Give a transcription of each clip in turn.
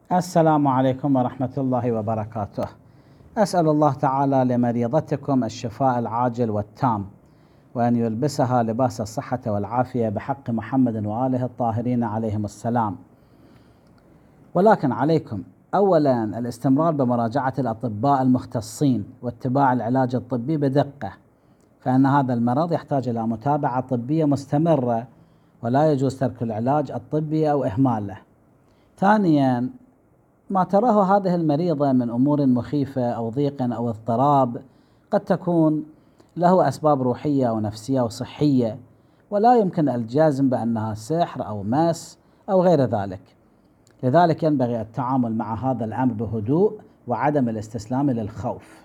السلام عليكم ورحمة الله وبركاته. أسأل الله تعالى لمريضتكم الشفاء العاجل والتام، وأن يلبسها لباس الصحة والعافية بحق محمد وآله الطاهرين عليهم السلام. ولكن عليكم أولا الاستمرار بمراجعة الأطباء المختصين واتباع العلاج الطبي بدقة، فإن هذا المرض يحتاج إلى متابعة طبية مستمرة، ولا يجوز ترك العلاج الطبي أو إهماله. ثانيا، ما تراه هذه المريضة من أمور مخيفة أو ضيق أو اضطراب قد تكون له أسباب روحية ونفسية وصحية، ولا يمكن الجزم بأنها سحر أو مس أو غير ذلك. لذلك ينبغي التعامل مع هذا الأمر بهدوء وعدم الاستسلام للخوف.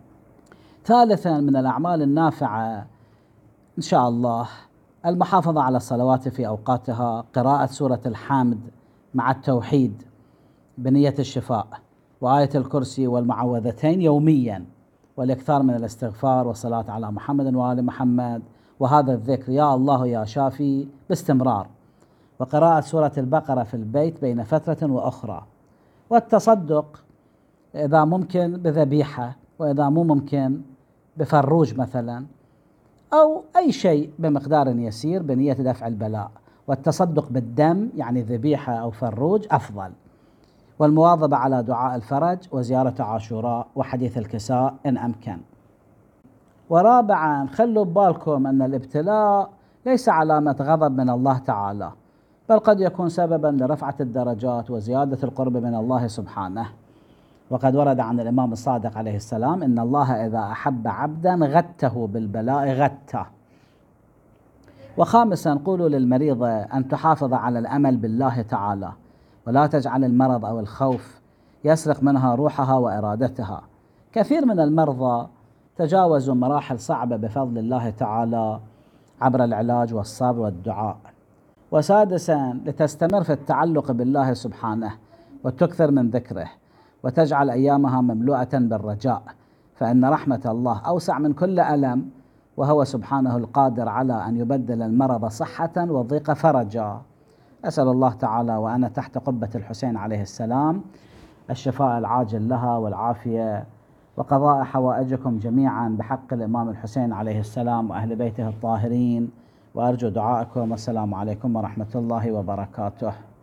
ثالثا، من الأعمال النافعة إن شاء الله المحافظة على الصلوات في أوقاتها، قراءة سورة الحمد مع التوحيد بنية الشفاء، وآية الكرسي والمعوذتين يوميا، والإكثار من الاستغفار والصلاة على محمد وآل محمد، وهذا الذكر يا الله يا شافي باستمرار، وقراءة سورة البقرة في البيت بين فترة وأخرى، والتصدق إذا ممكن بذبيحة، وإذا مو ممكن بفروج مثلا، أو أي شيء بمقدار يسير بنية دفع البلاء. والتصدق بالدم يعني ذبيحة أو فروج أفضل. والمواظبة على دعاء الفرج وزيارة عاشوراء وحديث الكساء إن أمكن. ورابعا، خلوا بالكم أن الابتلاء ليس علامة غضب من الله تعالى، بل قد يكون سببا لرفعة الدرجات وزيادة القرب من الله سبحانه. وقد ورد عن الإمام الصادق عليه السلام: إن الله إذا أحب عبدا غته بالبلاء غته. وخامسا، قولوا للمريضة أن تحافظ على الأمل بالله تعالى، ولا تجعل المرض أو الخوف يسرق منها روحها وإرادتها. كثير من المرضى تجاوزوا مراحل صعبة بفضل الله تعالى عبر العلاج والصبر والدعاء. وسادسا، لتستمر في التعلق بالله سبحانه وتكثر من ذكره، وتجعل أيامها مملوءة بالرجاء، فإن رحمة الله أوسع من كل ألم، وهو سبحانه القادر على أن يبدل المرض صحة والضيق فرجا. أسأل الله تعالى وأنا تحت قبة الحسين عليه السلام الشفاء العاجل لها والعافية، وقضاء حوائجكم جميعا بحق الإمام الحسين عليه السلام وأهل بيته الطاهرين، وأرجو دعاءكم. والسلام عليكم ورحمة الله وبركاته.